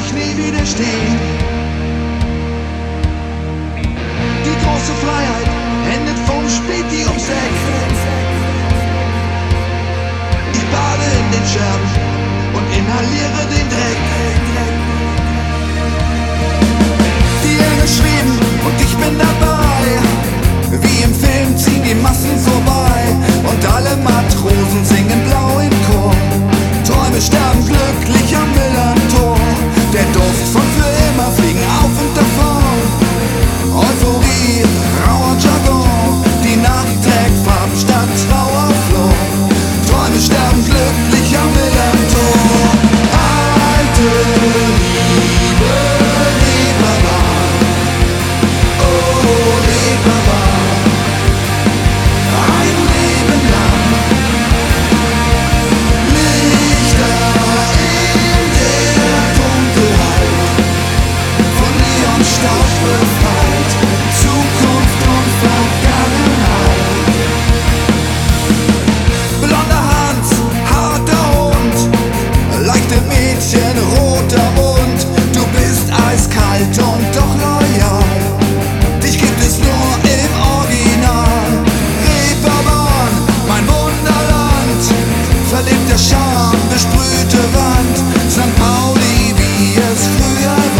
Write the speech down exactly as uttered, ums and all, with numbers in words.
ich nie widerstehen. Die große Freiheit endet vom Späti um sechs. Ich bade in den Scherben und inhaliere den Dreck. Die Engel schweben und ich bin dabei. Wie im Film ziehen die Massen vorbei und alle Matrosen singen blau im Chor. Träume sterben glücklich am Millantor. Der Duft von für immer fliegen auf und davon. Euphorie, rauer Jargon. Die Nacht trägt Farben statt Trauerflor. Träume sterben glücklich am Millantor. Alte Liebe, Reeperbahn. Oh, Reeperbahn. Ein Leben lang. Lichter in der Dunkelheit. Von Neonstaub befreit. Zukunft und Vergangenheit. Blonder Hans, harter Hund. Leichte Mädchen, roter Mund. Du bist eiskalt und doch loyal. Dich gibt es nur im Original. Reeperbahn, mein Wunderland. Verliebter Charme, besprühte Wand. Sankt Pauli, wie es früher war.